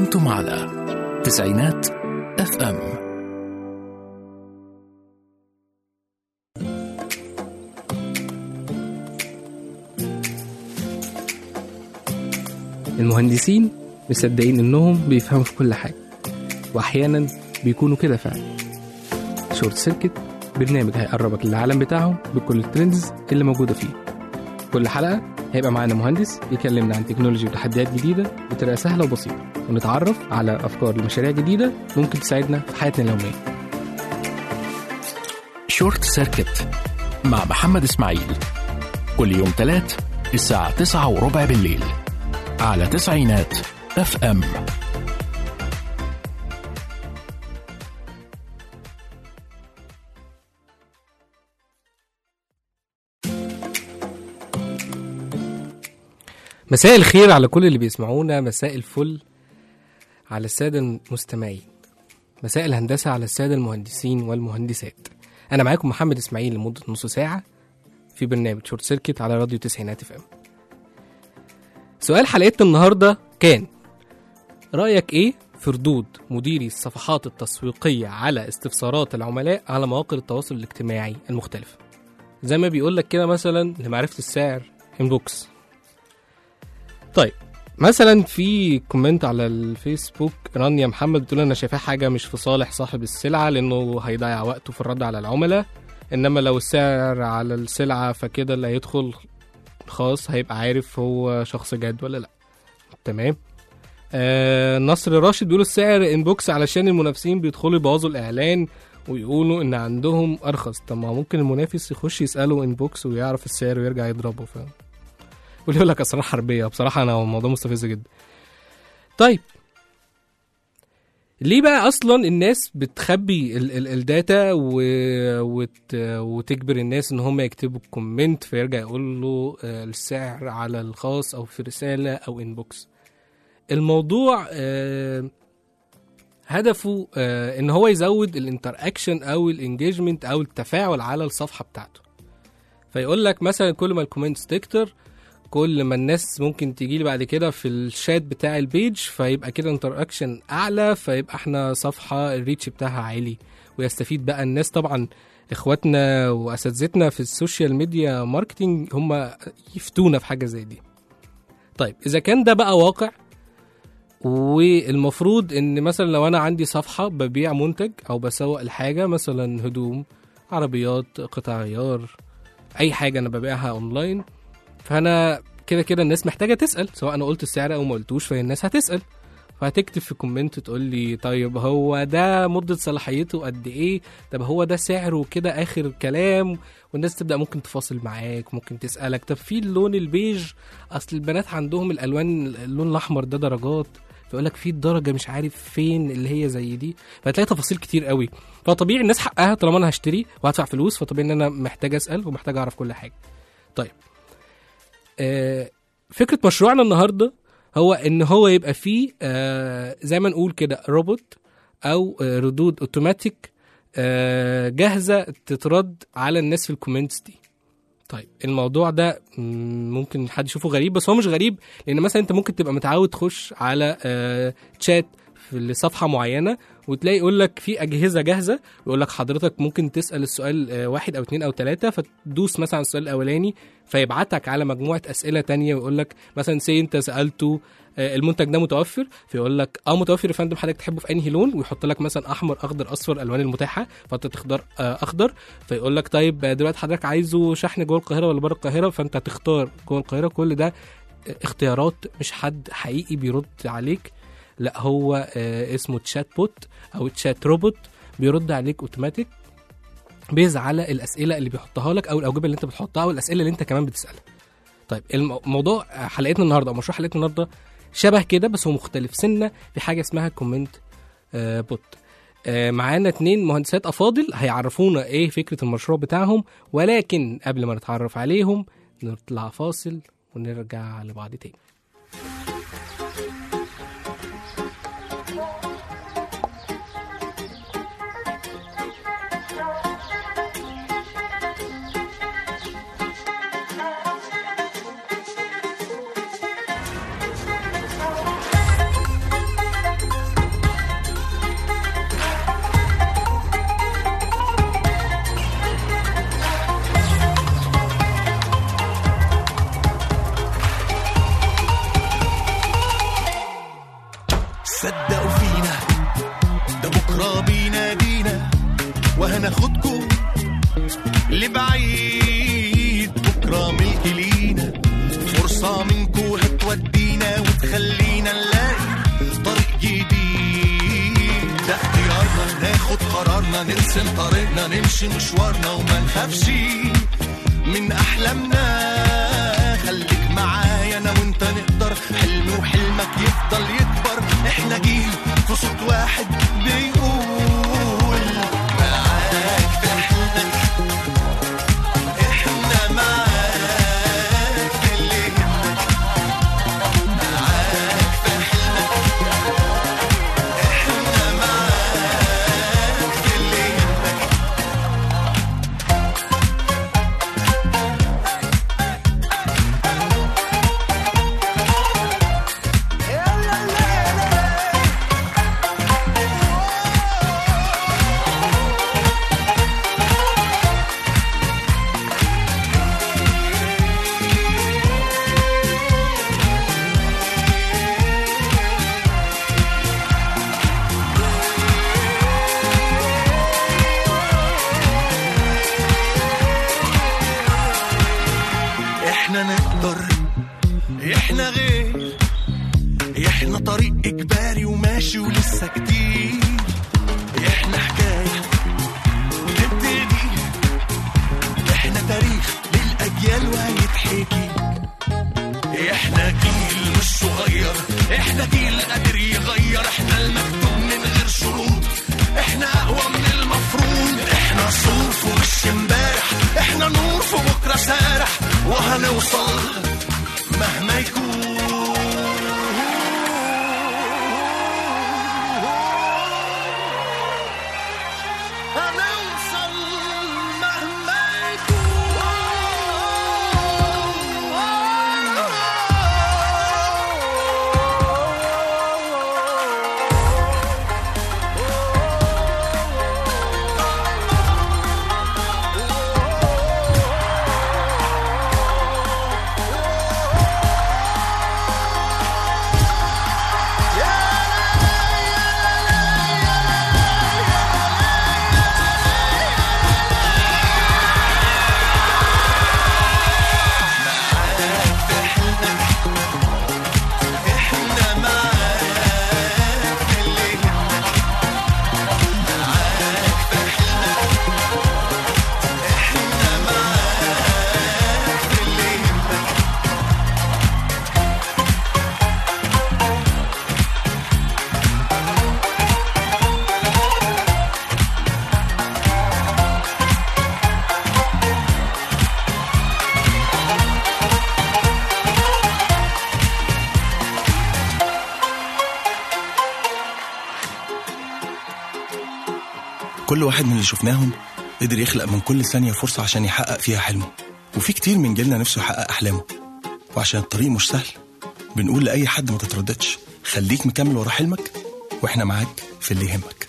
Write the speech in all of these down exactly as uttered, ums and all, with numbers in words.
أنتم على تسعينات اف ام. المهندسين مصدقين انهم بيفهموا في كل حاجة، واحيانا بيكونوا كده فعلا. شورت سيركت برنامج هيقربك للعالم بتاعهم بكل الترندز اللي موجودة فيه. كل حلقة هيبقى معانا مهندس يكلمنا عن تكنولوجي وتحديات جديدة بطريقة سهلة وبسيطة، ونتعرف على أفكار لمشاريع جديدة ممكن تساعدنا في حياتنا اليومية. شورت سيركت مع محمد إسماعيل، كل يوم تلات الساعة تسعة وربع بالليل على تسعينات اف ام. مساء الخير على كل اللي بيسمعونا، مساء الفل على السادة المستمعين، مساء الهندسة على السادة المهندسين والمهندسات. أنا معاكم محمد إسماعيل لمدة نص ساعة في برنامج شورت سيركت على راديو تسعينات اف ام. سؤال حلقتنا النهاردة كان: رأيك إيه في ردود مديري الصفحات التسويقية على استفسارات العملاء على مواقع التواصل الاجتماعي المختلفة؟ زي ما بيقولك كده مثلا لمعرفة السعر انبوكس. طيب مثلا في كومنت على الفيسبوك، رانيا محمد بتقول انا شايفاه حاجه مش في صالح صاحب السلعه، لانه هيضيع وقته في الرد على العملاء، انما لو السعر على السلعه فكده اللي هيدخل خاص هيبقى عارف هو شخص جاد ولا لا. تمام. آه نصر راشد بيقول السعر انبوكس علشان المنافسين بيدخلوا يبوظوا الاعلان ويقولوا ان عندهم ارخص. طب ما ممكن المنافس يخش يساله انبوكس ويعرف السعر ويرجع يضربه، فاهم؟ واللي يقول لك اسرار حربيه. بصراحه انا الموضوع مستفز جدا. طيب ليه بقى اصلا الناس بتخبي ال- ال- الداتا و... وت... وتجبر الناس ان هم يكتبوا كومنت فيرجع يقول له آه السعر على الخاص او في رساله او انبوكس؟ الموضوع آه هدفه آه ان هو يزود الانتراكشن او الانجيجمنت او التفاعل على الصفحه بتاعته. فيقول لك مثلا كل ما الكومنتس تكتر كل ما الناس ممكن تيجي لي بعد كده في الشات بتاع البيج، فيبقى كده انتراكشن اعلى، فيبقى احنا صفحه الريتش بتاعها عالي ويستفيد بقى الناس. طبعا اخواتنا واساتذتنا في السوشيال ميديا ماركتينج هم يفتونا في حاجه زي دي. طيب اذا كان ده بقى واقع، والمفروض ان مثلا لو انا عندي صفحه ببيع منتج او بسوق الحاجه، مثلا هدوم، عربيات، قطع غيار، اي حاجه انا ببيعها اونلاين، فانا كده كده الناس محتاجه تسال، سواء انا قلت السعر او ما قلتوش فالناس هتسال، فهتكتب في كومنت تقول لي طيب هو ده مده صلاحيته قد ايه، طب هو ده سعره كده اخر كلام، والناس تبدا ممكن تفاصل معاك، ممكن تسالك طب في اللون البيج، اصل البنات عندهم الالوان اللون الاحمر ده درجات، فيقول لك في الدرجه مش عارف فين اللي هي زي دي، فهتلاقي تفاصيل كتير قوي. فطبيعي الناس حقها طالما انا هشتري وهدفع فلوس، فطبيعي ان انا محتاج اسال ومحتاج اعرف كل حاجه. طيب آه فكرة مشروعنا النهاردة هو ان هو يبقى فيه آه زي ما نقول كده روبوت او آه ردود اوتوماتيك آه جاهزة تترد على الناس في الكومنتس دي. طيب الموضوع ده ممكن حد يشوفه غريب، بس هو مش غريب، لان مثلا انت ممكن تبقى متعود تخش على آه تشات في صفحة معينة وتلاقي يقول لك في أجهزة جاهزة، ويقول لك حضرتك ممكن تسأل السؤال واحد أو اتنين أو تلاتة، فتدوس مثلا السؤال الأولاني فيبعتك على مجموعة أسئلة تانية، ويقول لك مثلا سي أنت سألته المنتج ده متوفر، فيقول لك اه متوفر يا فندم، حضرتك تحبه في أنهي لون، ويحط لك مثلا أحمر أخضر أصفر الألوان المتاحة، فأنت تختار أخضر، فيقول لك طيب دلوقتي حضرتك عايزه شحن جوه القاهرة ولا بره القاهرة، فأنت تختار جوه القاهرة. كل ده اختيارات، مش حد حقيقي بيرد عليك، لا هو آه اسمه تشات بوت او تشات روبوت، بيرد عليك اوتوماتيك بيز على الاسئله اللي بيحطها لك او الاجوبه اللي انت بتحطها والاسئله اللي انت كمان بتسالها. طيب الموضوع حلقتنا النهارده او مشروع حلقتنا النهارده شبه كده، بس هو مختلف سنه في حاجه اسمها كومنت آه بوت. آه معانا اتنين مهندسات افاضل هيعرفونا ايه فكره المشروع بتاعهم، ولكن قبل ما نتعرف عليهم نطلع فاصل ونرجع لبعض تاني. هناخدكم لبعيد، بكرة ملك لينا، فرصة منكم هتودينا وتخلينا نلاقي طريق جديد. ده اختيارنا ناخد قرارنا، نرسم طريقنا، نمشي مشوارنا وما نخافش من أحلامنا. خليك معايا أنا وانت نقدر، حلمي وحلمك يفضل يكبر. احنا جيل في صوت واحد بيقول معاك في حلمك، احنا معاك في اللي يهمك. معاك في حلمك، احنا معاك في اللي يهمك. احنا نقدر، احنا غير، احنا طريق اجباري وماشي ولسه كتير. احنا حكاية بتبتدي، احنا تاريخ للأجيال وهيتحكي. احنا جيل مش صغير، احنا جيل قادر يغير. احنا المكتوب من غير شروط، احنا اقوى من المفروض. احنا صور في وش امبارح، احنا نور في بكره سارح، وهنوصل مهما يكون. هنوصل مهما كل واحد من اللي شفناهم قدر يخلق من كل ثانية فرصة عشان يحقق فيها حلمه، وفي كتير من جيلنا نفسه يحقق أحلامه. وعشان الطريق مش سهل بنقول لأي حد ما تترددش، خليك مكمل ورا حلمك وإحنا معاك في اللي يهمك.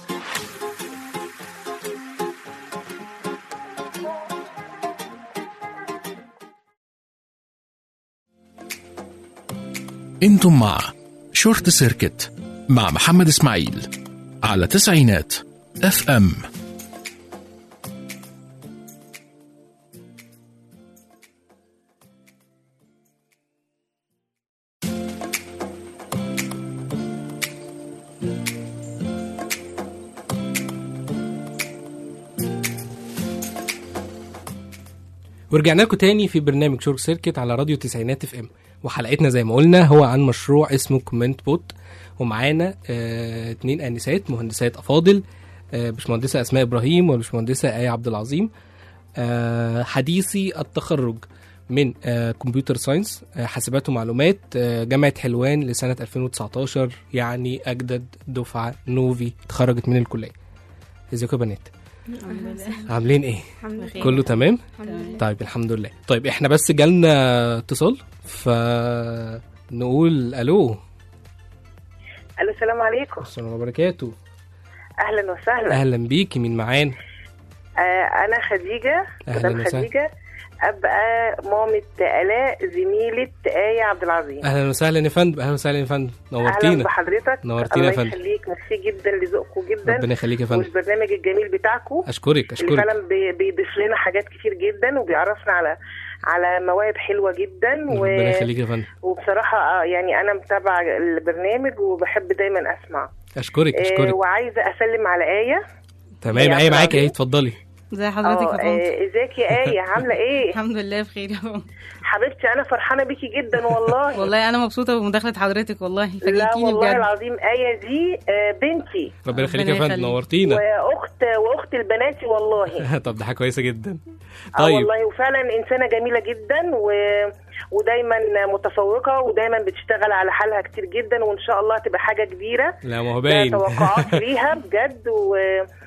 انتم مع شورت سيركت مع محمد اسماعيل على تسعينات اف ام. ورجعنا لكم تاني في برنامج شورت سيركت على راديو تسعينات اف ام، وحلقتنا زي ما قلنا هو عن مشروع اسمه كومنت بوت. ومعانا اه اتنين انسات مهندسات افاضل، اه باشمهندسه اسماء ابراهيم وباشمهندسه ايه عبد العظيم، اه حديثي التخرج من اه كمبيوتر ساينس، اه حاسبات ومعلومات، اه جامعه حلوان لسنه ألفين وتسعتاشر، يعني اجدد دفعه نوفي اتخرجت من الكليه. ازيكم يا بنات؟ عاملين ايه؟ كله تمام؟ طيب الحمد لله. طيب احنا بس جالنا اتصال فنقول الو. الو السلام عليكم. السلام عليكم وبركاته. اهلا وسهلا. اهلا بيكي، مين معانا؟ آه انا خديجه. اهلا وسهلا. خديجه ابقى مامة آلاء زميلة آية عبد العظيم. اهلا وسهلا يا فندم، اهلا وسهلا يا فندم، نورتينا. اهلا بحضرتك، نورتينا يا فندم. الله يخليك، ميرسي جدا لذوقكم جدا، ربنا يخليك يا فندم، والبرنامج الجميل بتاعكم. اشكرك اشكرك اللي فعلا بي- بيضيف لنا حاجات كتير جدا وبيعرفنا على على مواهب حلوه جدا. و... ربنا يخليك يا فندم. وبصراحه آه، يعني انا متابعه البرنامج وبحب دايما اسمع. اشكرك آه، اشكرك. وعايزه اسلم على آية. تمام، ايه معاكي اهي، اتفضلي. ازي حضرتك اه يا طنط؟ آه، ازيك يا آية، عامله ايه؟ الحمد لله بخير يا طنط. حبيبتي انا فرحانه بيكي جدا والله. والله انا مبسوطه بمداخله حضرتك، والله لا فاجئتيني والله بجد. العظيم آية دي آه، بنتي ربنا يخليك يا ربنا فندم، يخليك. نورتينا. واخت واخت البناتي والله. طب ده حاجه كويسه جدا. اه طيب والله، وفعلا انسانه جميله جدا و... ودايما متفوقه ودايما بتشتغل على حالها كتير جدا، وان شاء الله تبقى حاجه كبيره. لا ما هو ده باين. توقعات ليها بجد و...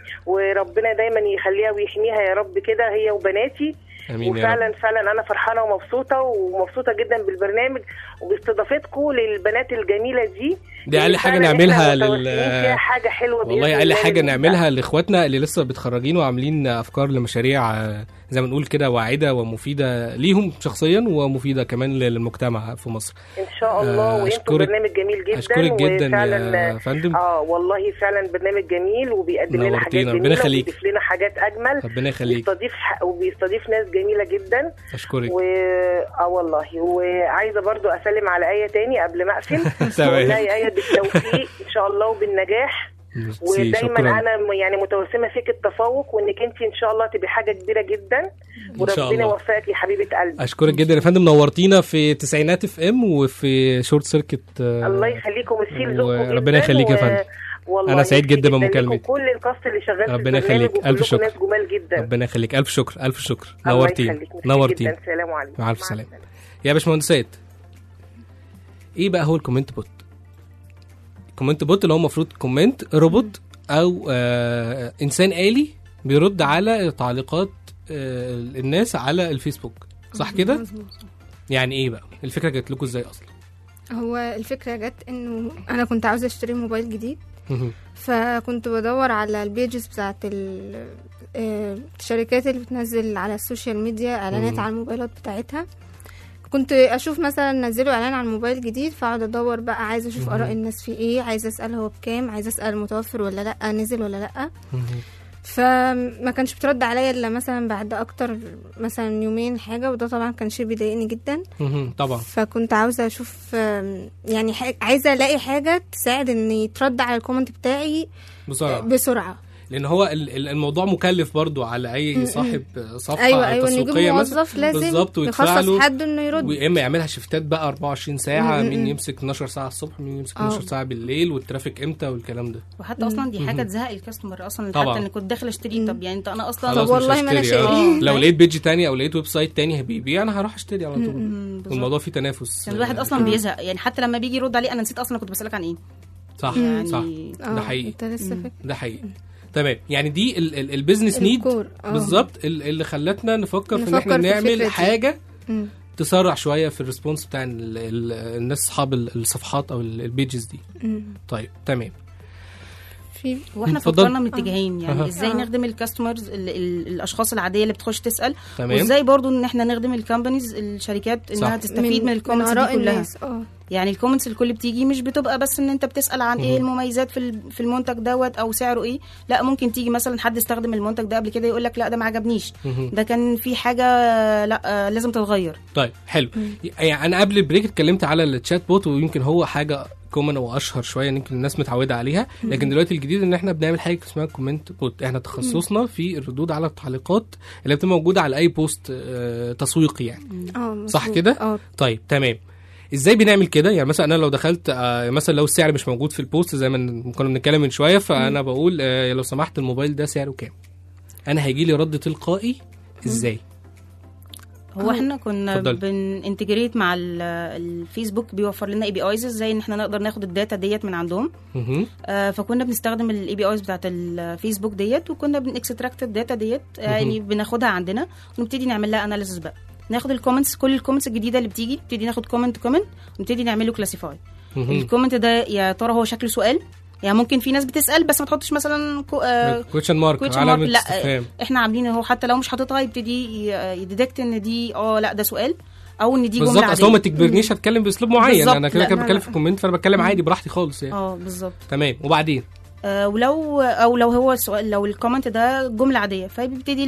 وربنا دايما يخليها ويحميها يا رب كده هي وبناتي. امين يا رب. وفعلا فعلا انا فرحانه ومبسوطه ومبسوطه جدا بالبرنامج وباستضافتكم للبنات الجميله دي. دي اقل حاجه فعلاً نعملها إحنا لل متوسمين فيها حاجه حلوه بإذن والله اقل الله حاجه للمستقبل. نعملها لاخواتنا اللي لسه بيتخرجين وعاملين افكار لمشاريع آه، زي ما نقول كده واعده ومفيده ليهم شخصيا ومفيده كمان للمجتمع في مصر. ان شاء الله. آه، وانتم أشكرك- برنامج جميل جدا. اشكرك جدا وفعلا يا فندم. اه والله فعلا برنامج جميل وبيقدم لنا حاجات نورتينا، ربنا جميله يخليك. وبيضيف لنا حاجات اجمل. ربنا يخليك. بيستضيف ح- وبيستضيف ناس جميله جدا. اشكرك. و اه والله، وعايزه برضو اسلم على آية تاني قبل ما اقفل. تمام. والله يا آية بالتوفيق ان شاء الله وبالنجاح. ميرسي، ودايما شكرا. انا م- يعني متوسمه فيك التفوق، وانك انت ان شاء الله تبقي حاجه كبيره جدا. شاء وربنا الله. يوفقك يا حبيبه قلبي. اشكرك جدا يا فندم، نورتينا في تسعينات اف ام وفي شورت سيركت. آه، الله يخليكم، ميرسي لذوقكم جدا. وربنا يخليك يا و- فندم. والله أنا سعيد جدا ميرسي بمكالمتك. لكم كل الكاست اللي شغال ربنا في البرنامج يخليك، ألف وكلكم شكر. ناس جمال جدا. ربنا يخليك، الف شكر الف شكر. الله نورتينا يخليك، ميرسي نورتينا. جدا. سلام عليكم. مع الف سلامه. يا باشمهندسات، ايه بقى هو الكومنت بوت؟ الكومنت بوت اللي هو المفروض كومنت روبوت او آه انسان آلي بيرد على تعليقات آه الناس على الفيسبوك، صح كده؟ يعني ايه بقى الفكره جات لكم ازاي اصلا؟ هو الفكرة جت انه انا كنت عاوزة اشتري موبايل جديد، فكنت بدور على البيجز بتاعت ال- آه، الشركات اللي بتنزل على السوشيال ميديا اعلانات مم. على الموبايلات بتاعتها. كنت اشوف مثلا نزلوا اعلان عن موبايل جديد، فاقعد ادور بقى، عايزه اشوف اراء الناس فيه ايه، عايزه اسال هو بكام، عايزه اسال متوفر ولا لا، نزل ولا لا. فما كانش بترد عليا الا مثلا بعد اكتر مثلا يومين حاجه، وده طبعا كان شيء بيضايقني جدا. طبعا. فكنت عاوزه اشوف آم، يعني حاجة عايزه الاقي حاجه تساعد ان يترد على الكومنت بتاعي بسرعه بسرعه. لان هو ال- ال- الموضوع مكلف برضو على اي صاحب صفحه ايوه ايوه، ان يجيب تسويقيه مثلا. موظف لازم بالظبط، ويدفع يخصص له حد انه يرد. ويا اما يعملها شيفتات بقى أربعة وعشرين ساعه، م- م- مين م. يمسك اتناشر ساعه الصبح، مين يمسك آه. اتناشر ساعه بالليل، والترافيك امتى والكلام ده. وحتى اصلا دي حاجه مهم. تزهق الكاستمر اصلا. طبعا. حتى ان كنت داخله اشتري، طب يعني انت انا اصلا خلاص طب مش والله ما أنا هشتري. آه. شاري. لو لقيت بيج تاني او لقيت ويب سايت تاني بيبيع، انا هروح اشتري على طول. مم، بالظبط. والموضوع فيه تنافس. كان الواحد اصلا بيزهق يعني. حتى لما بيجي يرد عليه انا نسيت اصلا كنت بسالك عن ايه. صح يعني صح. آه، ده حقيقي. انت لسه فاكر. ده حقيقي. تمام، يعني دي ال- ال- البيزنس نيد الكور، آه. بالظبط ال- اللي خلتنا نفكر في ان نفكر احنا في نعمل الفكرة دي. حاجه مم. تسرع شويه في الريسبونس بتاع ال ال الناس اصحاب ال- الصفحات او ال- البيجز دي. مم. طيب تمام. في واحنا اتفضل. فكرنا من اتجاهين يعني. أها. ازاي آه. نخدم الكاستمرز ال- ال- الاشخاص العاديه اللي بتخش تسال، تمام. وازاي برضو ان احنا نخدم الكامبانيز الشركات صح. انها تستفيد من, الكومنتس آراء دي كلها. الناس. اه يعني الكومنتس الكل بتيجي مش بتبقى بس ان انت بتسال عن ايه المميزات في ال- في المنتج دوت او سعره ايه. لا، ممكن تيجي مثلا حد استخدم المنتج ده قبل كده يقول لك لا ده ما عجبنيش، مهم. ده كان في حاجه لا آه، لازم تتغير. طيب حلو. يعني انا قبل البريك اتكلمت على التشات بوت، ويمكن هو حاجه كومن واشهر شويه يمكن الناس متعوده عليها، لكن دلوقتي الجديد ان احنا بنعمل حاجه اسمها كومنت بوت. احنا تخصصنا في الردود على التعليقات اللي بتبقى موجوده على اي بوست آه، تسويقي يعني. اه صح مظبوط. كده؟ اه طيب تمام. ازاي بنعمل كده؟ يعني مثلا انا لو دخلت آه، مثلا لو السعر مش موجود في البوست زي ما كنا بنتكلم من شويه، فانا بقول آه، لو سمحت الموبايل ده سعره كام؟ انا هيجي لي رد تلقائي ازاي؟ هو احنا كنا اتفضل. بننتجريت مع ال- الفيسبوك، بيوفر لنا اي بي ايز ازاي ان احنا نقدر ناخد الداتا ديت من عندهم. مهم. آه، فكنا بنستخدم الاي بي ايز بتاعت الفيسبوك ديت، وكنا بنكستراكت الداتا ديت يعني بناخدها عندنا ونبتدي نعمل لها اناليسيس بقى. ناخد الكومنتس، كل الكومنتس الجديده اللي بتيجي نبتدي ناخد كومنت كومنت ونبتدي نعمل له كلاسيفاي. مهم. الكومنت ده يا ترى هو شكله سؤال يعني ممكن في ناس بتسال بس ما تحطش مثلا كو... آه كويشن مارك question علامه mark. لا استفهام. احنا عاملين هو حتى لو مش حاططها يبتدي يديتكت ان دي اه لا ده سؤال او ان دي جمله بالظبط، عاديه. اصل هو ما تجبرنيش اتكلم باسلوب معين، بالظبط، انا كده لا، كده لا، بتكلم لا. في الكومنت فانا بتكلم عادي براحتي خالص يعني. اه بالظبط. تمام. وبعدين آه ولو او لو هو السؤال لو الكومنت ده جمله عاديه فبيبتدي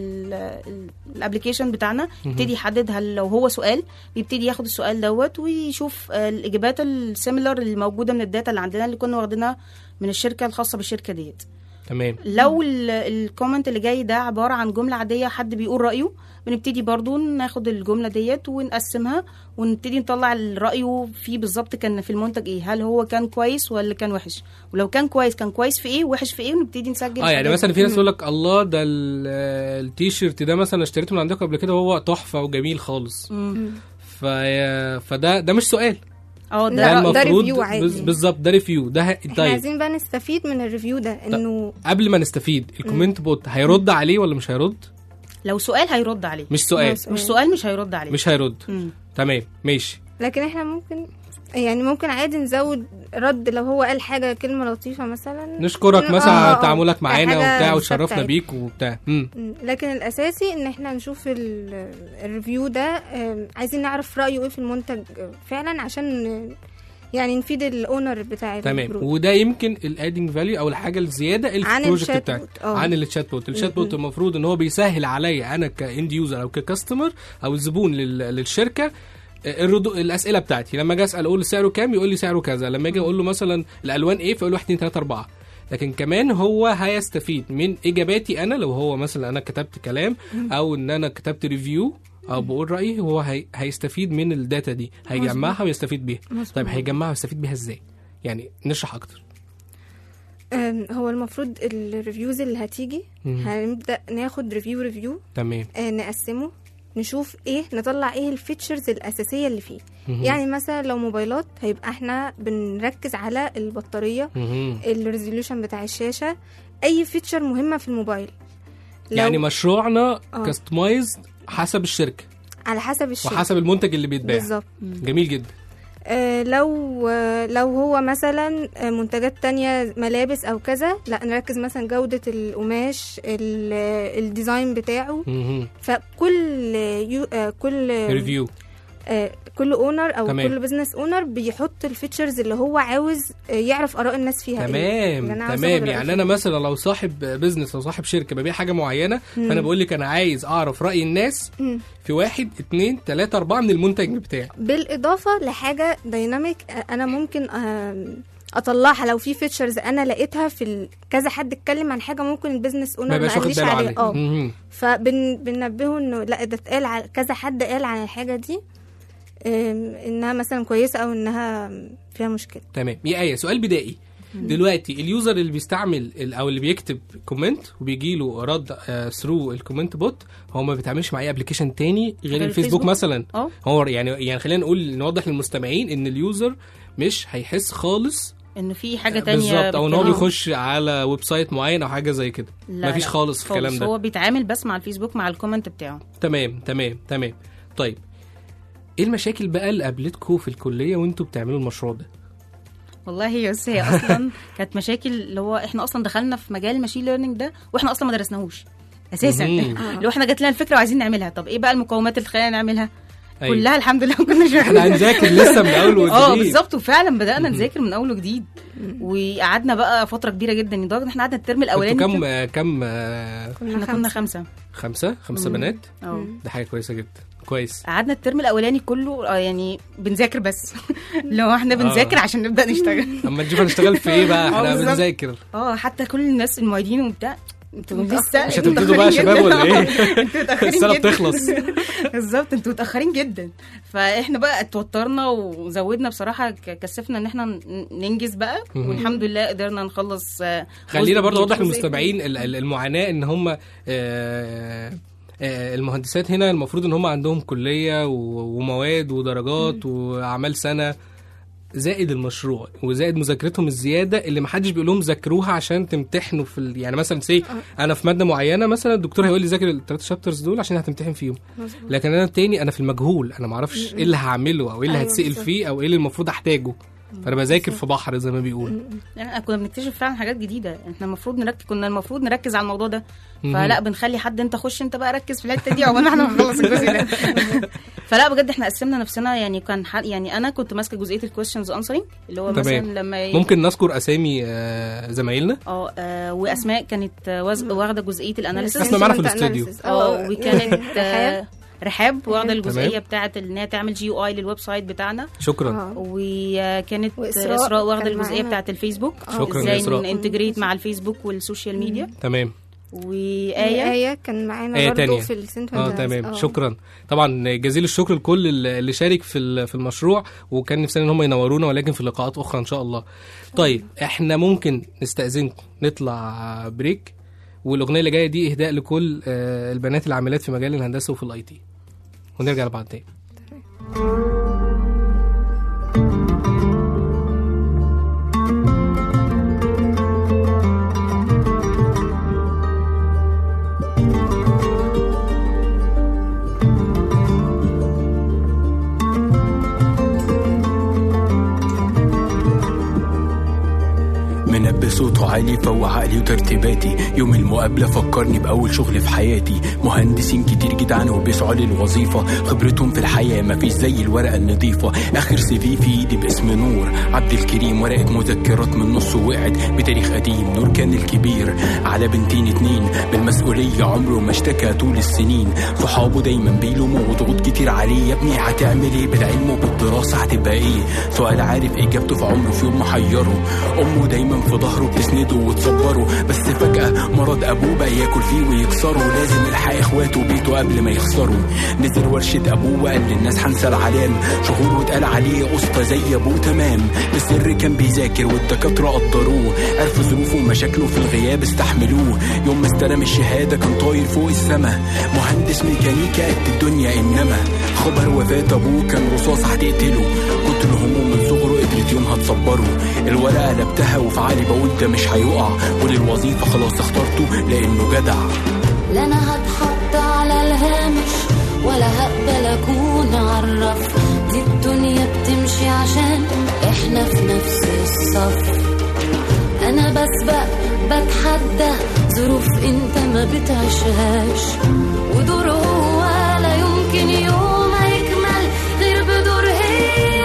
الابلكيشن بتاعنا يبتدي يحدد هل لو هو سؤال بيبتدي ياخد السؤال دوت ويشوف آه الاجابات السيميلر اللي موجوده من الداتا اللي عندنا اللي كنا واخدينها من الشركه الخاصه بالشركه ديت. تمام. لو الكومنت اللي جاي ده عباره عن جمله عاديه حد بيقول رايه بنبتدي برضو ناخد الجمله ديت ونقسمها ونبتدي نطلع الراي فيه بالظبط كان في المنتج ايه، هل هو كان كويس ولا كان وحش، ولو كان كويس كان كويس في ايه وحش في ايه ونبتدي نسجل. اه يعني مثلا في ناس يقول لك الله ده التيشيرت ده مثلا اشتريته من عندكم قبل كده وهو تحفه وجميل خالص. ف فده ده مش سؤال، اه لا، ده ده المفروض ريفيو عادي. بز- بالظبط ده ريفيو ده ه- احنا طيب عايزين بقى نستفيد من الريفيو ده انه قبل ما نستفيد الكومنت بوت هيرد عليه ولا مش هيرد؟ لو سؤال هيرد عليه، مش سؤال، مش مش سؤال مش هيرد عليه. مش هيرد. مم. تمام ماشي. لكن احنا ممكن يعني ممكن عادي نزود رد لو هو قال حاجه كلمه لطيفه مثلا نشكرك آه، مثلا آه، على آه. تعاملك معانا حاجة وبتاع ثابتة وتشرفنا عادي. بيك وبتاع. امم مم. لكن الاساسي ان احنا نشوف ال- الريفيو ده آم، عايزين نعرف رايه ايه في المنتج آه، فعلا عشان آه، يعني نفيد الاونر بتاع تمام. الجروب. وده يمكن الادنج فاليو او الحاجه الزياده اللي في عن البروجكت الشات بتاعك بوت. آه. عن الشات بوت. الشات بوت المفروض ان هو بيسهل عليا انا كاند يوزر او ككاستمر او الزبون لل- للشركه الردو... الاسئله بتاعتي. لما اجي اسال اقول سعره كام يقول لي سعره كذا، لما اجي اقول له مثلا الالوان ايه فيقول له واحد اتنين تلاته اربعه. لكن كمان هو هيستفيد من اجاباتي انا لو هو مثلا انا كتبت كلام او ان انا كتبت ريفيو او بقول رايي، هو هي... هيستفيد من الداتا دي، هيجمعها ويستفيد بيها. طيب هيجمعها ويستفيد بيها ازاي؟ يعني نشرح اكتر. آم، هو المفروض الريفيوز اللي هتيجي مم. هنبدا ناخد ريفيو ريفيو تمام. آه، نقسمه نشوف ايه نطلع ايه الفيتشرز الاساسيه اللي فيه. مهم. يعني مثلا لو موبايلات هيبقى احنا بنركز على البطاريه، مهم. الريزوليوشن بتاع الشاشه، اي فيتشر مهمه في الموبايل. لو يعني مشروعنا آه. كاستمايزد حسب الشركه على حسب الشركه وحسب المنتج اللي بيتباع. بالظبط. جميل جدا. آه لو آه لو هو مثلا آه، منتجات تانية ملابس او كذا، لا نركز مثلا جودة القماش، ال- آه، الديزاين بتاعه. مهم. فكل يو آه كل ريفيو. آه كل اونر او تمام. كل بزنس اونر بيحط الفيتشرز اللي هو عاوز آه يعرف اراء الناس فيها إيه. اللي تمام أنا عاوزة تمام. أخد رأي يعني فيها. انا مثلا لو صاحب بزنس او صاحب شركه ببيع حاجه معينه فانا بقول لك انا عايز اعرف راي الناس مم. في واحد اتنين تلاته اربعه من المنتج بتاعي. بالاضافه لحاجه دايناميك انا ممكن آم، اطلعها لو في فيتشرز انا لقيتها في ال- كذا حد اتكلم عن حاجه ممكن البيزنس ما اونر ما يبقاش واخد قاليش باله عليها. عليه. اه مهم. فبننبهه انه لا ده اتقال على كذا حد قال عن الحاجه دي آم، انها مثلا كويسه او انها فيها مشكله. تمام. يا ايه سؤال بدائي دلوقتي اليوزر اللي بيستعمل ال- او اللي بيكتب كومنت وبيجي له رد ثرو الكومنت بوت، هو ما بيتعاملش مع اي ابلكيشن تاني غير غير الفيسبوك الفيسبوك؟ مثلا. اه هو يعني يعني خلينا نقول نوضح للمستمعين ان اليوزر مش هيحس خالص انه في حاجه تانية بالظبط او ان هو بتتكلم. بيخش على ويب سايت معين او حاجه زي كده. لا مفيش لا، خالص في الكلام ده. هو بيتعامل بس مع الفيسبوك مع الكومنت بتاعه. تمام تمام تمام. طيب ايه المشاكل بقى اللي قابلتكم في الكليه وانتوا بتعملوا المشروع ده؟ والله هي بس هي اصلا كانت مشاكل اللي هو احنا اصلا دخلنا في مجال الماشين ليرنينج ده واحنا اصلا ما درسناهوش اساسا. مهم. لو احنا جات لنا الفكره وعايزين نعملها، طب ايه بقى المقومات اللي تخلينا نعملها؟ أيوة. كلها الحمد لله ما كناش احنا هنذاكر لسه من اول وجديد. اه بالظبط. وفعلا بدانا نذاكر من اول وجديد وقعدنا بقى فتره كبيره جدا لدرجه ان احنا قعدنا الترم الاولاني انتوا كم آه، كم آه، احنا كنا خمسه. خمسه خمسه بنات. اه ده حاجه كويسه جدا. كويس. قعدنا الترم الاولاني كله آه، يعني بنذاكر بس لو احنا بنذاكر عشان نبدا نشتغل. اما نشوف هنشتغل في ايه بقى. آه، احنا بالظبط. بنذاكر. اه حتى كل الناس المعيدين وبتاع انتوا لسه مش هتبتدوا بقى يا شباب ولا ايه؟ انتوا متاخرين السنه جدا. بتخلص. بالظبط انتوا متاخرين جدا. فاحنا بقى اتوترنا وزودنا بصراحه ك- كثفنا ان احنا ن- ننجز بقى مهم. والحمد لله قدرنا نخلص. آه، خلينا جزء برضه كبير. اوضح للمستمعين ال- ال- المعاناه ان هم آه، آه، المهندسات هنا المفروض ان هم عندهم كليه و- ومواد ودرجات واعمال سنه زائد المشروع وزائد مذاكرتهم الزياده اللي ما حدش بيقول لهم ذاكروها عشان تمتحنوا في ال... يعني مثلا سي انا في ماده معينه مثلا الدكتور هيقول لي ذاكر الثلاث شابترز دول عشان هتمتحن فيهم. لكن انا التاني انا في المجهول، انا ما اعرفش ايه اللي هعمله او ايه اللي أيوة هتسال بالظبط. فيه او ايه اللي المفروض احتاجه. فانا بذاكر في بحر زي ما بيقول. يعني كنا بنكتشف فعلا حاجات جديده، احنا المفروض نركز، كنا المفروض نركز على الموضوع ده، فلا بنخلي حد انت خش انت بقى ركز في الحته دي عقبال ما احنا نخلص الجزء ده. فلا بجد احنا قسمنا نفسنا، يعني كان يعني انا كنت ماسكه جزئيه الكويستشنز انسرنج اللي هو مثلا لما ممكن نذكر اسامي آه زمايلنا. اه واسماء كانت واخده جزئيه الاناليسيس، اسماء معانا في الاستوديو. اه وكانت آه رحاب واخده الجزئيه بتاعه ان هي تعمل جي يو اي للويب سايت بتاعنا. شكرا. وكانت اسراء واخده الجزئيه بتاعه الفيسبوك، شكرا ازاي ننتجريت مع الفيسبوك والسوشيال ميديا. تمام. وآية آية كان معانا آية برضو تانية. في السنت اه تمام. أوه. شكرا طبعا، جزيل الشكر لكل اللي شارك في في المشروع، وكان نفسنا ان هم ينورونا ولكن في لقاءات اخرى ان شاء الله. طيب احنا ممكن نستأذنكم نطلع بريك، والاغنيه اللي جايه دي اهداء لكل البنات العاملات في مجال الهندسه وفي الاي تي، ونرجع لبعض تاني. منبه صوته عالي فوق عقلي وترتيباتي، يوم المقابلة فكرني بأول شغل في حياتي. مهندسين كتير جدعان وبيسعوا للوظيفة، خبرتهم في الحياة مفيش زي الورقة النظيفة. آخر سي في في ايدي باسم نور عبد الكريم، ورقة مذكرات من نص وقعت بتاريخ قديم. نور كان الكبير على بنتين اتنين، بالمسؤولية عمره ما اشتكى طول السنين. صحابه دايما بيلوموا وضغوط كتير عليه، يا ابني هتعمل ايه بالعلم وبالدراسة هتبقى ايه؟ سؤال عارف اجابته في عمره في يوم محيره. امه دايما في ظهره بتسنده وتصبره، بس فجأة مرض ابوه بقى ياكل فيه ويكسره. لازم يلحق اخواته وبيته قبل ما يخسروا. نزل ورشة ابوه وقال للناس هنسى العلام، شهور واتقال عليه اسطى زي ابوه تمام. بالسر كان بيذاكر والدكاترة قدروه، عرفوا ظروفه ومشاكله في الغياب استحملوه. يوم ما استلم الشهادة كان طاير فوق السما، مهندس ميكانيكا قد الدنيا. انما خبر وفاة ابوه كان رصاص هتقتله، كتر هموم من صغره قدرت يومها تصبره. الورقة قلبتها وفي عقلي بقول ده مش هيقع، وللوظيفة خلاص اخترته لانه جدع. لا انا هتحط على الهامش ولا هقبل اكون عرف، دي الدنيا بتمشي عشان احنا في نفس الصف. انا بسبق بتحدى ظروف انت ما بتعيشهاش، ودور هو لا يمكن يوم هيكمل غير بدور هي.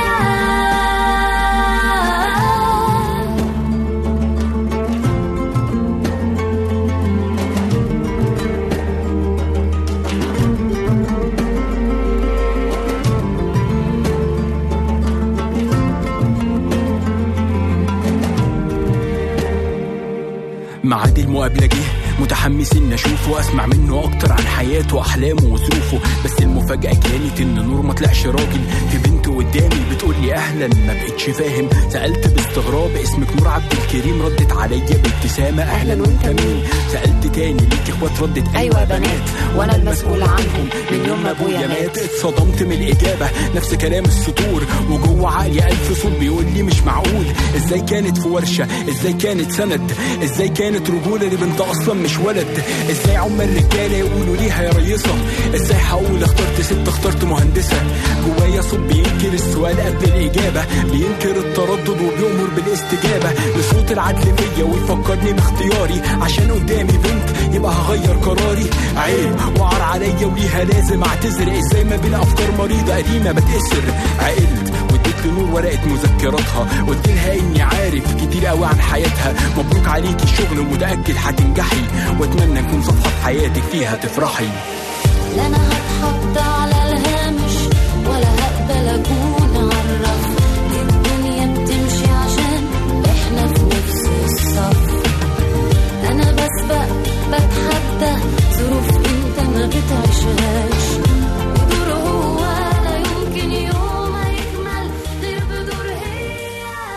معاد المقابلة جه متحمس ان اشوفه واسمع منه اكتر عن حياته واحلامه وظروفه. بس المفاجأة كانت ان نور ما طلعش راجل، في بنت قدامي بتقول لي اهلا. ما بقتش فاهم، سألت باستغراب اسمك نور عبد الكريم، ردت عليا بابتسامة اهلا وانت مين؟ سألت تاني ليك اخوات، ردت ايوه بنات وانا المسؤول عنهم من يوم ما ابويا مات. اتصدمت من الاجابة نفس كلام السطور، وجوه عقلي الف صوت بيقول لي مش معقول. ازاي كانت في ورشة، ازاي كانت سند، ازاي كانت رجولة لبنت اصلا مش ولد. ازاي عم الرجاله يقولوا ليها يا ريصه، ازاي هقول اخترت ست اخترت مهندسه. جوايا صوت بينكر السؤال قبل الاجابه، بينكر التردد وبيؤمر بالاستجابه لصوت العدل فيا ويفكرني باختياري. عشان قدامي بنت يبقى هغير قراري، عيب وعار عليا وليها لازم اعتذر. ازاي ما بين افكار مريضه قديمه بتأثر. عقلت واديت لنور ورقه مذكراتها، قلت لها اني عارف كتير قوي عن حياتها. مبروك عليكي الشغل ومتاكد هتنجحي، واتمنى نكون صفحه حياتك فيها تفرحي. لا انا هتحط على الهامش ولا هقبل اكون عرف، دي الدنيا بتمشي عشان احنا في نفس الصف. انا بسبق بتحدى ظروف انت ما بتعيشهاش، ودور هو لا يمكن يوم هيكمل غير بدور هي.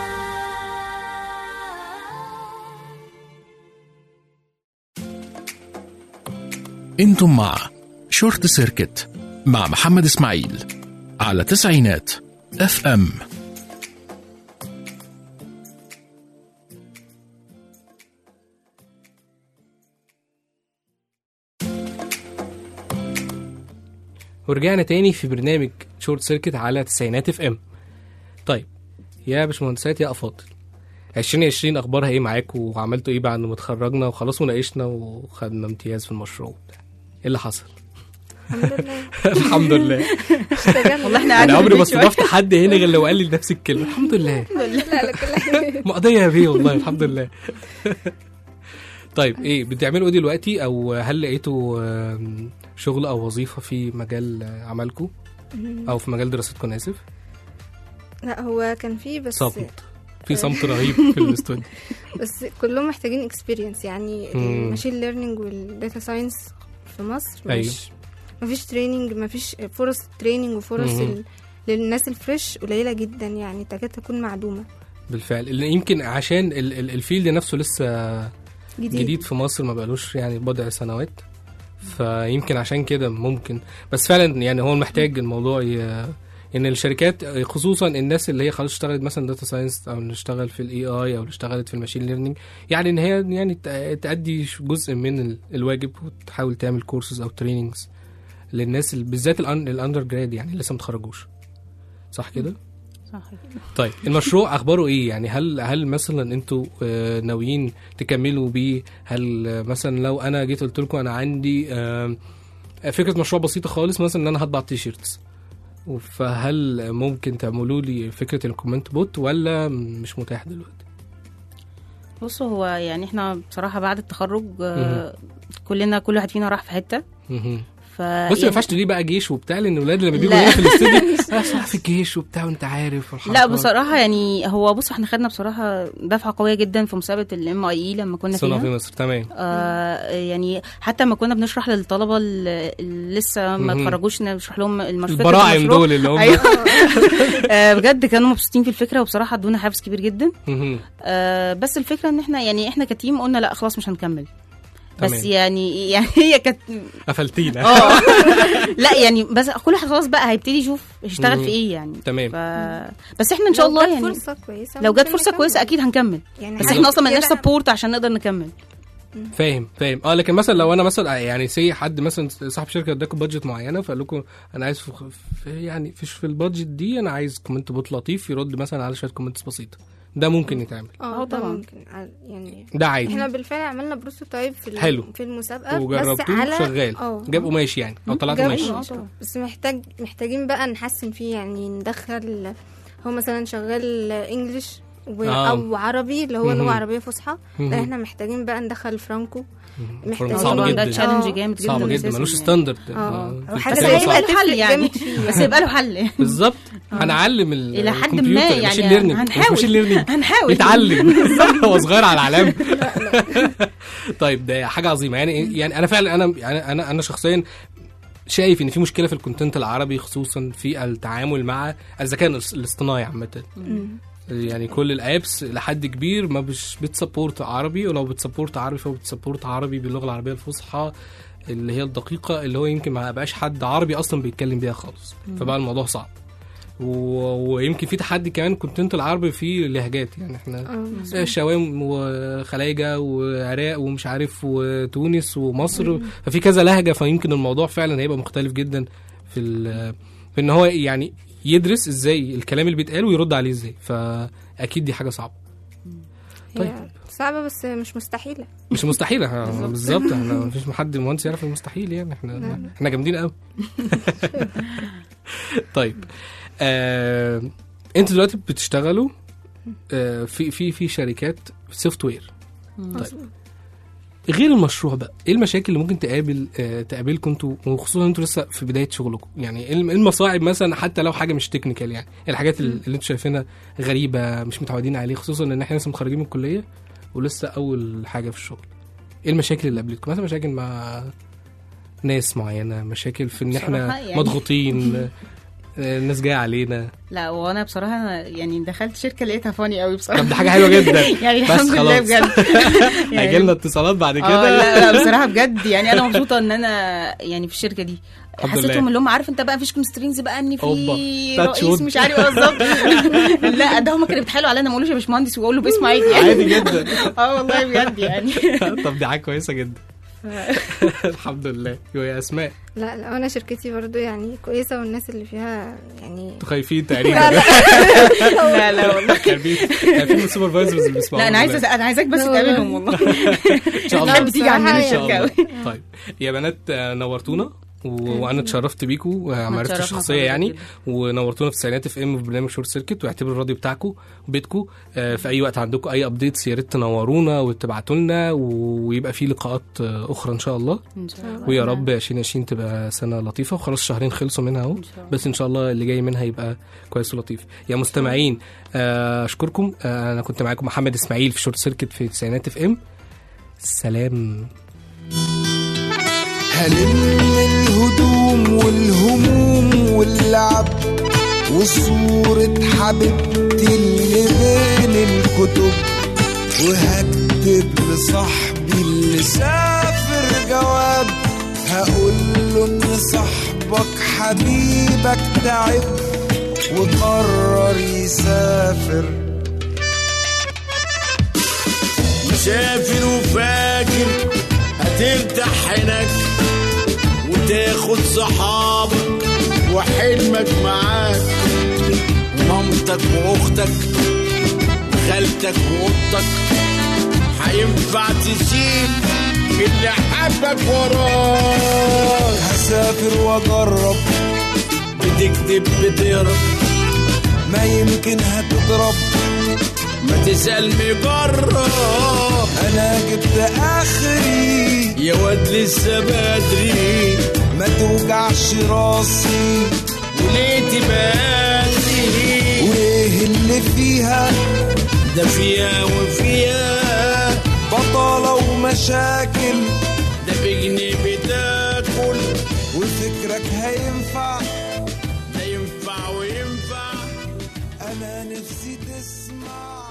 انتم مع شورت سيركت مع محمد اسماعيل على تسعينات اف ام. ورجعنا تاني في برنامج شورت سيركت على تسعينات اف ام. طيب يا باشمهندسات يا افاضل، عشرين عشرين اخبارها ايه معاكم؟ وعملتوا ايه بعد ما اتخرجنا وخلاص وناقشنا وخدنا امتياز في المشروع وبتاع؟ ايه اللي حصل؟ الحمد لله. الحمد لله. والله احنا انا قاعدين عمري ما في البيت استضفت حد هنا غير لو قال لي نفس الكلمه، الحمد لله. لا لا كل مقضيه يا بيه والله الحمد لله. طيب ايه بتعملوا ايه دلوقتي، او هل لقيتوا آم، شغل او وظيفه في مجال آه، عملكم او في مجال دراستكم؟ انا اسف. لا هو كان فيه بس صمت، في صمت رهيب في الاستوديو. بس كلهم محتاجين اكسبيرينس، يعني مم. الماشين ليرنينج والداتا ساينس في مصر أيوة. مش مفيش تريننج، مفيش فرص تريننج وفرص مم. ال... للناس الفريش قليله جدا، يعني تكاد تكون معدومه. بالفعل، اللي يمكن عشان ال- ال- الفيلد نفسه لسه جديد, جديد في مصر، ما بقالوش يعني بضع سنوات، فيمكن عشان كده ممكن. بس فعلا يعني هو محتاج الموضوع ي... ان الشركات خصوصا الناس اللي هي خلاص اشتغلت مثلا داتا ساينس او اللي اشتغل في الاي اي او اللي اشتغلت في الماشين ليرنينج، يعني ان هي يعني تأ- تأدي جزء من ال- الواجب وتحاول تعمل كورسز او تريننجز للناس اللي بالذات الاندر جراد يعني لسه متخرجوش، صح كده؟ صح كده. طيب المشروع اخباره ايه يعني؟ هل هل مثلا انتوا آه، ناويين تكملوا بيه؟ هل آه، مثلا لو انا جيت قلت لكم انا عندي آه، فكره مشروع بسيطه خالص، مثلا ان انا هطبع تي شيرتس، فهل ممكن تعملوا لي فكره الكومنت بوت ولا مش متاح دلوقتي؟ بصوا هو يعني احنا بصراحه بعد التخرج آه، كلنا كل واحد فينا راح في حته. مهم. ف بس ما ينفعش تقولي بقى جيش وبتاع، لان الولاد لما بيجوا لا. هنا في الاستوديو انا صح في الجيش وبتاع وانت عارف لا والحركات. بصراحه يعني هو بص احنا خدنا بصراحه دفعه قويه جدا في مسابقه الام اي اي لما كنا صنع فيها. في مصر تمام. آه يعني حتى لما كنا بنشرح للطلبه اللي اللي لسه ما مهم. اتخرجوش نشرح لهم المشروع البراعم دول اللي هم ايوه. آه بجد كانوا مبسوطين في الفكره، وبصراحه ادونا حافز كبير جدا. مهم. آه بس الفكره ان احنا يعني احنا كتيم قلنا لا خلاص مش هنكمل. بس تمام. يعني يعني هي كانت قفلتينا. اه لا يعني بس كل واحد خلاص بقى هيبتدي يشوف يشتغل مم. في ايه يعني. تمام. ف... بس احنا ان شاء الله يعني فرصه كويسه لو جت ممكن فرصه نكمل. كويسه اكيد هنكمل. يعني بس حاجة احنا اصلا مالناش كده- سبورت عشان نقدر نكمل. فاهم فاهم اه. لكن مثلا لو انا مثلا يعني سي حد مثلا صاحب شركه اداكم بادجت معينه فقال لكم انا عايز في في يعني فيش في البادجت دي انا عايز كومنت بوت لطيف يرد مثلا على شويه كومنتس بسيطه، ده ممكن يتعمل، اه اه طبعا طبعا. ممكن ع- يعني ده عادي. احنا بالفعل عملنا بروتوتايب في ال- حلو. في المسابقه بس وجربتوه على شغال اه جاب قماش يعني او طلعت جاب قماش. قماش، اه. بس محتاج محتاجين بقى نحسن فيه، يعني ندخل هو مثلا شغال انجلش و... آه. او عربي اللي هو مهم. لغه عربيه فصحى. مهم. لا احنا محتاجين بقى ندخل فرانكو. محتاجين صعب طبعا جدا. ده تشالنج آه. جامد جدا صعب جدا أساساً ملوش يعني. ستاندرد. اه في حاجه التسعير زي صعب. يبقى له حل يعني. جامد فيه. بس يبقى له حل بالظبط. هنعلم ال- إلى حد الكمبيوتر ما الماشين يعني ليرنينج. هنحاول. ماشين ليرنينج هنحاول يتعلم هو صغير على العلام. طيب ده حاجه عظيمه يعني. يعني انا فعلا انا يعني انا انا شخصيا شايف ان في مشكله في الكونتنت العربي خصوصا في التعامل مع الذكاء الاصطناعي عامه. يعني كل الابس لحد كبير ما مش بتسبورت عربي، ولو بتسبورت عربي فهو بتسبورت عربي باللغه العربيه الفصحى اللي هي الدقيقه اللي هو يمكن ما بقاش حد عربي اصلا بيتكلم بيها خالص، فبقى الموضوع صعب. و- ويمكن في تحدي كمان كونتنت العربي فيه لهجات، يعني احنا شوام وخلايجه وعراق ومش عارف وتونس ومصر، ففي كذا لهجه، فيمكن الموضوع فعلا هيبقى مختلف جدا في ال- في ان هو يعني يدرس ازاي الكلام اللي بيتقال ويرد عليه ازاي، فاكيد دي حاجه صعبه. طيب. هي صعبه بس مش مستحيله. مش مستحيل ها، بالظبط. احنا مفيش حد مهندس يعرف المستحيل يعني، احنا احنا جامدين قوي. طيب آه، انتوا دلوقتي بتشتغلوا آه في في في شركات سوفت وير. طيب غير المشروع بقى ايه المشاكل اللي ممكن تقابل آه تقابلكم انتوا، وخصوصا انتوا لسه في بدايه شغلكم؟ يعني ايه المصاعب مثلا حتى لو حاجه مش تكنيكال، يعني الحاجات اللي انتوا شايفينها غريبه مش متعودين عليه، خصوصا ان احنا لسه متخرجين من الكليه ولسه اول حاجه في الشغل. ايه المشاكل اللي قابلتكم مثلا؟ مشاكل مع ناس معينه، مشاكل في ان احنا بصراحة يعني- مضغوطين، آه، الناس جايه علينا. لا وانا بصراحه أنا يعني دخلت شركه لقيتها فاني قوي بصراحه. طب ده حاجه حلوه جدا. يعني بس الحمد لله خلاص. بجد. هيجي لنا اتصالات بعد اه كده. لا لا بصراحه بجد يعني انا مبسوطه ان انا يعني في الشركه دي. الحمد حسيتهم لله. اللي هم عارف انت بقى مفيش كونسترينز بقى ان أوبا. في تاتش رئيس وود. مش عارف ايه بالظبط. لا ده هم كانوا بيتحايلوا عليا ما اقولوش يا باشمهندس واقول له باسمه عادي يعني. عادي جدا. اه والله بجد يعني. طب دي حاجه كويسه جدا. الحمد لله. يا اسماء لا لا انا شركتي برضو يعني كويسه والناس اللي فيها يعني انتوا خايفين تقريبا. لا لا لا والله. كان في كان في السوبرفايزرز اللي بيسمعوا. لا انا عايزه انا عايزاك بس لا تقابلهم والله. ان شاء الله بحب تيجي عندنا ان شاء الشركه الله. قوي. طيب يا بنات آه، نورتونا و- وانا اتشرفت بيكوا آه، معرفتي اتشرفنا الشخصيه بحضرتك يعني، جدا. ونورتونا في تسعينات اف ام في برنامج شورت سيركت. واعتبروا الراديو بتاعكم بيتكم. آه، في اي وقت عندكم اي ابديتس يا ريت تنورونا وتبعتوا لنا، ويبقى في لقاءات آه، اخرى ان شاء الله. ان شاء الله. ويا رب ألفين وعشرين تبقى سنه لطيفه، وخلاص شهرين خلصوا منها اهو، إن شاء الله. بس ان شاء الله اللي جاي منها يبقى كويس ولطيف. يا مستمعين آه، اشكركم. آه، انا كنت معاكم محمد اسماعيل في شورت سيركت في تسعينات اف ام. سلام. هلم الهدوم والهموم واللعب وصورة حبيبتي اللي بين الكتب، وهكتب لصاحبي اللي سافر جواب، هقول له ان صاحبك حبيبك تعب وقرر يسافر. مسافر وفاكر هترتاح هناك وتاخد صحابك وحلمك معاك، ومامتك واختك وخالتك واختك، هينفع تسيب اللي حبك وراك. هسافر واجرب بتكتب بتهرب ما يمكن هتضرب، ما تسأل مجرب، انا جبت اخري يا واد لسه بدري، ما توجعش راسي وليه تبادي، وايه اللي فيها ده فيها وفيها بطالة ومشاكل، ده بجنيه بتاكل وفكرك هينفع ده ينفع وينفع. انا نفسي تسمع